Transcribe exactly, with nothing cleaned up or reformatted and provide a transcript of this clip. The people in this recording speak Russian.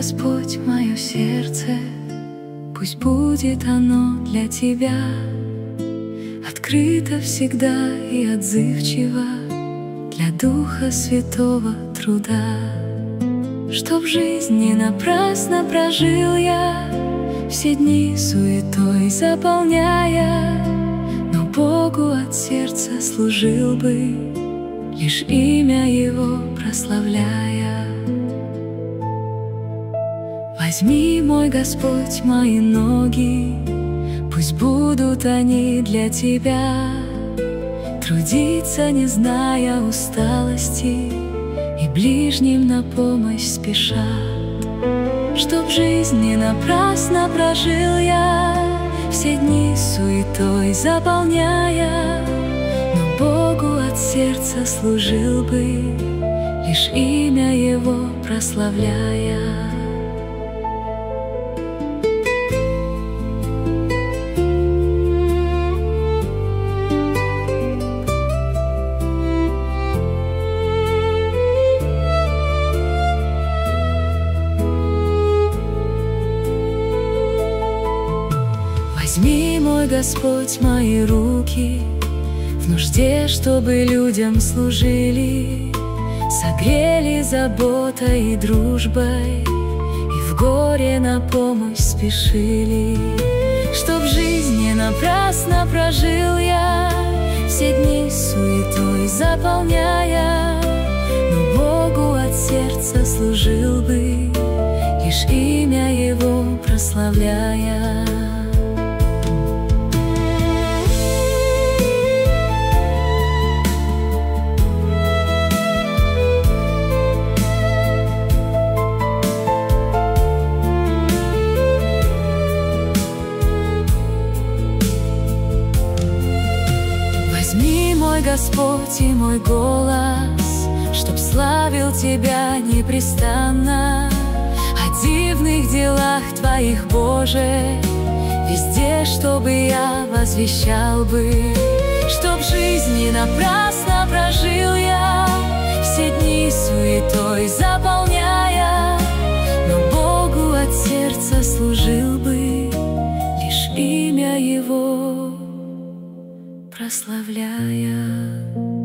Господь, мое сердце, пусть будет оно для Тебя открыто всегда и отзывчиво для Духа Святого труда. Чтоб жизнь не напрасно прожил я, все дни суетой заполняя, но Богу от сердца служил бы, лишь имя Его прославляя. Возьми, мой Господь, мои ноги, пусть будут они для Тебя, трудиться, не зная усталости, и ближним на помощь спешат. Чтоб жизнь не напрасно прожил я, все дни суетой заполняя, но Богу от сердца служил бы, лишь имя Его прославляя. Возьми, мой Господь, мои руки, в нужде, чтобы людям служили, согрели заботой и дружбой, и в горе на помощь спешили. Чтоб жизнь не напрасно прожил я, все дни суетой заполняя, но Богу от сердца служил бы, лишь имя Его прославляя. Возьми, мой Господь, и мой голос, чтоб славил Тебя непрестанно, о дивных делах Твоих, Боже, везде, чтобы я возвещал бы. Чтоб жизнь не напрасно прожил я, все дни суетой заполняя, но Богу от сердца служил бы, лишь имя Его прославляя.